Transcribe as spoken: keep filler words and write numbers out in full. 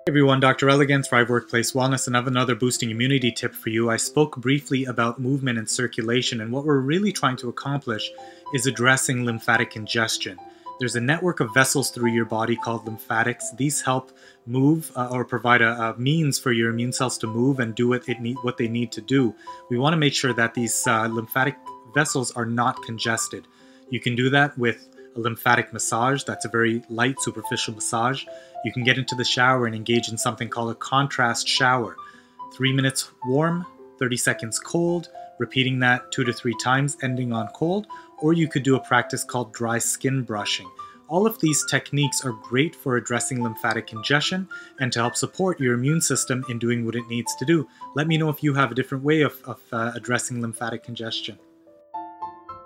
Hey everyone, Doctor Elegance, Thrive Workplace Wellness, and I have another boosting immunity tip for you. I spoke briefly about movement and circulation, and what we're really trying to accomplish is addressing lymphatic congestion. There's a network of vessels through your body called lymphatics. These help move uh, or provide a, a means for your immune cells to move and do what, it need, what they need to do. We want to make sure that these uh, lymphatic vessels are not congested. You can do that with a lymphatic massage. That's a very light, superficial massage. You can get into the shower and engage in something called a contrast shower. Three minutes warm, thirty seconds cold, repeating that two to three times, ending on cold. Or you could do a practice called dry skin brushing. All of these techniques are great for addressing lymphatic congestion and to help support your immune system in doing what it needs to do. Let me know if you have a different way of, of uh, addressing lymphatic congestion.